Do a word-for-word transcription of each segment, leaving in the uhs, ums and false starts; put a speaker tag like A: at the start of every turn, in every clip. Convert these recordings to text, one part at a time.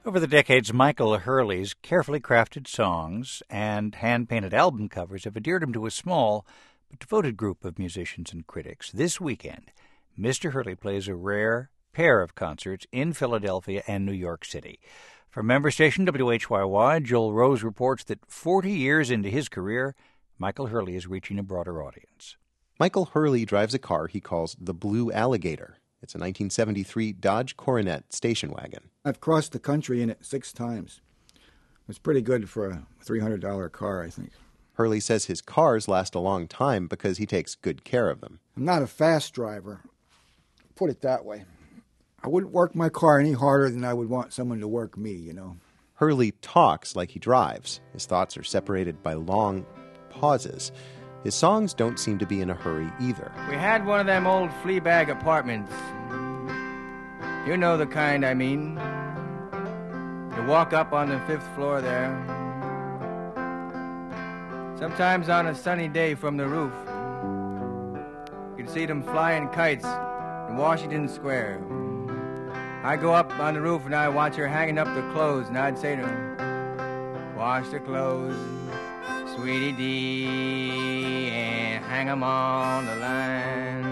A: Over the decades, Michael Hurley's carefully crafted songs and hand-painted album covers have endeared him to a small but devoted group of musicians and critics. This weekend, Mister Hurley plays a rare pair of concerts in Philadelphia and New York City. From member station W H Y Y, Joel Rose reports that forty years into his career, Michael Hurley is reaching a broader audience.
B: Michael Hurley drives a car he calls the Blue Alligator. It's a nineteen seventy-three Dodge Coronet station wagon.
C: I've crossed the country in it six times. It's pretty good for a three hundred dollars car, I think.
B: Hurley says his cars last a long time because he takes good care of them.
C: I'm not a fast driver. Put it that way. I wouldn't work my car any harder than I would want someone to work me, you know.
B: Hurley talks like he drives. His thoughts are separated by long pauses. His songs don't seem to be in a hurry either.
D: We had one of them old flea bag apartments. You know the kind I mean. You walk up on the fifth floor there. Sometimes on a sunny day from the roof, you'd see them flying kites in Washington Square. I'd go up on the roof and I'd watch her hanging up the clothes, and I'd say to her, wash the clothes, sweetie dee, and hang 'em on the line.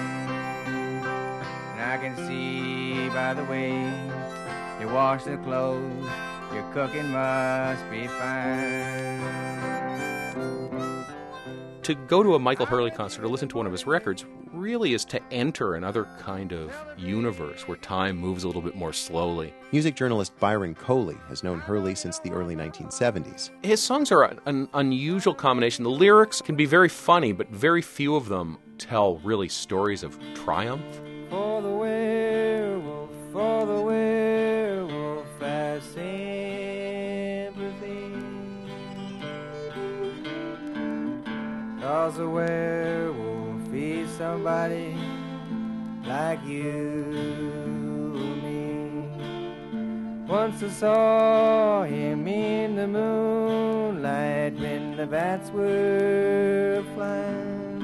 D: And I can see by the way you wash the clothes, your cooking must be fine.
E: To go to a Michael Hurley concert or listen to one of his records really is to enter another kind of universe where time moves a little bit more slowly.
B: Music journalist Byron Coley has known Hurley since the early nineteen seventies.
E: His songs are an, an unusual combination. The lyrics can be very funny, but very few of them tell really stories of triumph.
D: For the werewolf, for the werewolf, has sympathy. 'Cause a werewolf is somebody like you and me. Once I saw him in the moonlight when the bats were flying.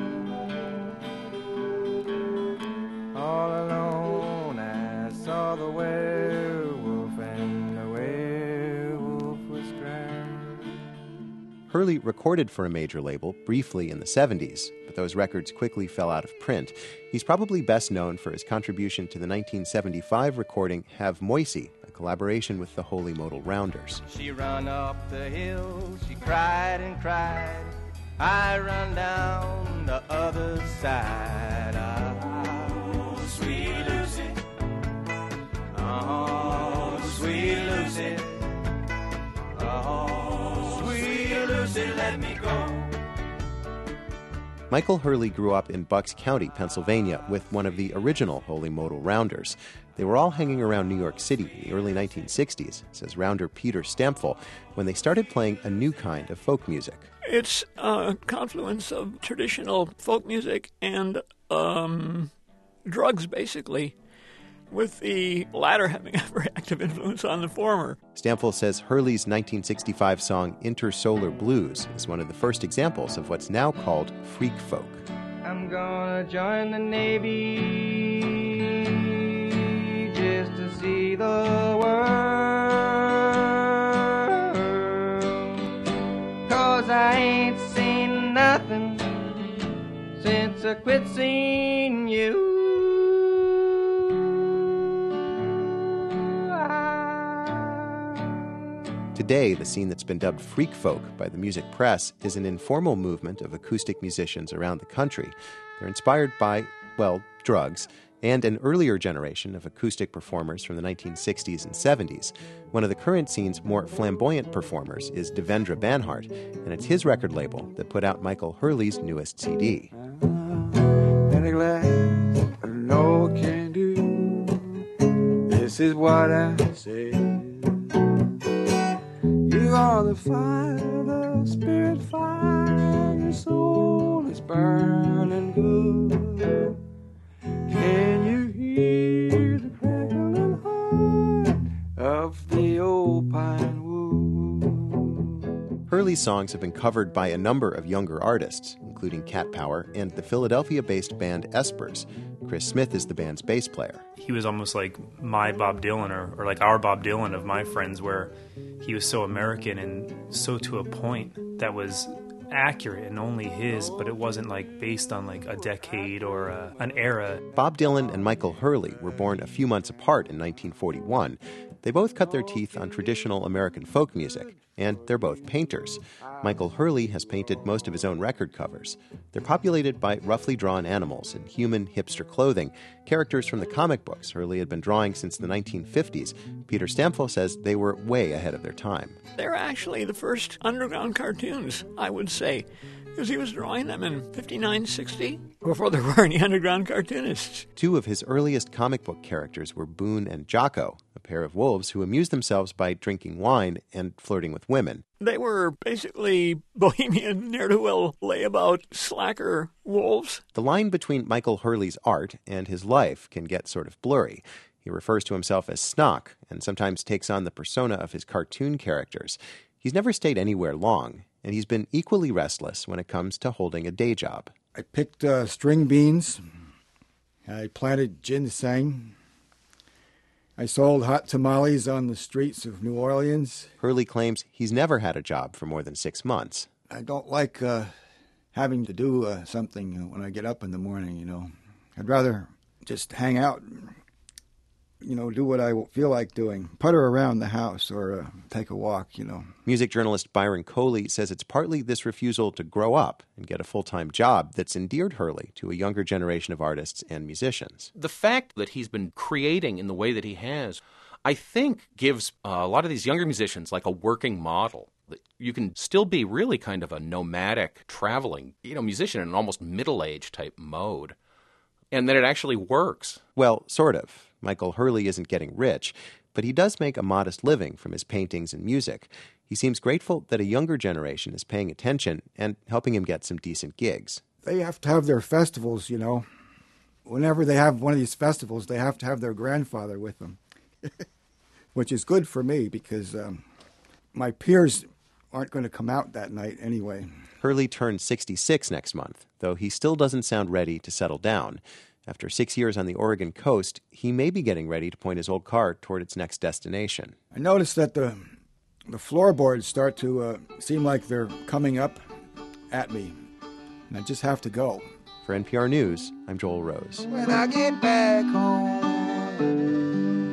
D: All alone I saw the werewolf, and the werewolf was crying.
B: Hurley recorded for a major label briefly in the seventies, but those records quickly fell out of print. He's probably best known for his contribution to the nineteen seventy-five recording Have Moisey, a collaboration with the Holy Modal Rounders.
D: She run up the hill, she cried and cried. I run down the other side. Oh, sweet Lucy. Oh, sweet Lucy. Oh, sweet Lucy, let me go.
B: Michael Hurley grew up in Bucks County, Pennsylvania, with one of the original Holy Modal Rounders. They were all hanging around New York City in the early nineteen sixties, says rounder Peter Stampfel, when they started playing a new kind of folk music.
F: It's a confluence of traditional folk music and um, drugs, basically, with the latter having a very active influence on the former.
B: Stampfel says Hurley's nineteen sixty-five song Intersolar Blues is one of the first examples of what's now called freak folk.
D: I'm gonna join the Navy just to see the world, 'cause I ain't seen nothing since I quit seeing you.
B: Today, the scene that's been dubbed freak folk by the music press is an informal movement of acoustic musicians around the country. They're inspired by, well, drugs, and an earlier generation of acoustic performers from the nineteen sixties and seventies. One of the current scene's more flamboyant performers is Devendra Banhart, and it's his record label that put out Michael Hurley's newest C D.
G: And a glass of no can do. This is what I say. You are the fire, the spirit fire. Your soul is burning good. Can you hear the crackling heart of the old pine wood?
B: Hurley's songs have been covered by a number of younger artists, including Cat Power and the Philadelphia-based band Espers. Chris Smith is the band's bass player.
H: He was almost like my Bob Dylan, or, or like our Bob Dylan of my friends, where he was so American and so to a point that was accurate and only his, but it wasn't like based on like a decade or a, an era.
B: Bob Dylan and Michael Hurley were born a few months apart in nineteen forty-one. They both cut their teeth on traditional American folk music, and they're both painters. Michael Hurley has painted most of his own record covers. They're populated by roughly drawn animals in human hipster clothing, characters from the comic books Hurley had been drawing since the nineteen fifties. Peter Stamfel says they were way ahead of their time.
F: They're actually the first underground cartoons, I would say, because he was drawing them in fifty-nine, sixty, before there were any underground cartoonists.
B: Two of his earliest comic book characters were Boone and Jocko, a pair of wolves who amused themselves by drinking wine and flirting with women.
F: They were basically bohemian, ne'er-do-well, layabout, slacker wolves.
B: The line between Michael Hurley's art and his life can get sort of blurry. He refers to himself as Snock and sometimes takes on the persona of his cartoon characters. He's never stayed anywhere long, and he's been equally restless when it comes to holding a day job.
C: I picked uh, string beans. I planted ginseng. I sold hot tamales on the streets of New Orleans.
B: Hurley claims he's never had a job for more than six months.
C: I don't like uh, having to do uh, something when I get up in the morning, you know. I'd rather just hang out, you know, do what I feel like doing. Putter around the house or uh, take a walk, you know.
B: Music journalist Byron Coley says it's partly this refusal to grow up and get a full-time job that's endeared Hurley to a younger generation of artists and musicians.
E: The fact that he's been creating in the way that he has, I think, gives uh, a lot of these younger musicians like a working model. You can still be really kind of a nomadic, traveling, you know, musician in an almost middle-age type mode, and that it actually works.
B: Well, sort of. Michael Hurley isn't getting rich, but he does make a modest living from his paintings and music. He seems grateful that a younger generation is paying attention and helping him get some decent gigs.
C: They have to have their festivals, you know. Whenever they have one of these festivals, they have to have their grandfather with them, which is good for me because um, my peers aren't going to come out that night anyway.
B: Hurley turns sixty-six next month, though he still doesn't sound ready to settle down. After six years on the Oregon coast, he may be getting ready to point his old car toward its next destination.
C: I noticed that the the floorboards start to uh, seem like they're coming up at me, and I just have to go.
B: For N P R News, I'm Joel Rose.
G: When I get back home,